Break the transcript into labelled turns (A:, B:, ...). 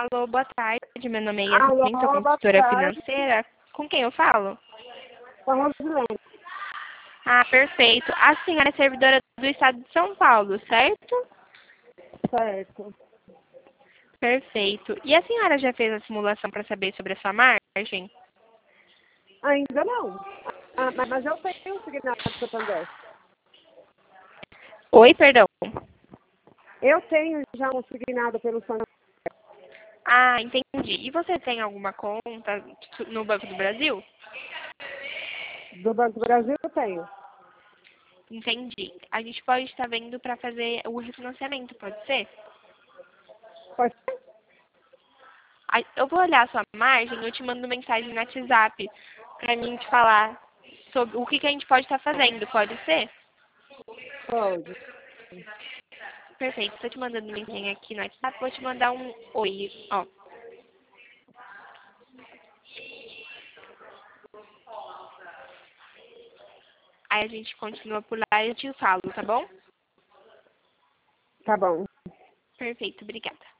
A: Alô, boa tarde. Meu nome é
B: Alô,
A: Yasmin, sou
B: boa
A: consultora
B: tarde.
A: financeira. Com quem eu falo?
B: Com a Rosilene.
A: Ah, perfeito. A senhora é servidora do Estado de São Paulo, certo?
B: Certo.
A: Perfeito. E a senhora já fez a simulação para saber sobre a sua margem?
B: Ainda não. Mas eu tenho um signado do Santander.
A: Oi, perdão.
B: Eu tenho já um signado pelo Santander.
A: Ah, entendi. E você tem alguma conta no Banco do Brasil?
B: Do Banco do Brasil eu tenho.
A: Entendi. A gente pode estar vendo para fazer o refinanciamento, pode ser?
B: Pode ser?
A: Eu vou olhar a sua margem, eu te mando mensagem no WhatsApp para mim te falar sobre o que a gente pode estar fazendo, pode ser?
B: Pode.
A: Perfeito, estou te mandando mensagem aqui no WhatsApp, vou te mandar um oi, ó. Aí a gente continua por lá e eu te falo, tá bom?
B: Tá bom.
A: Perfeito, obrigada.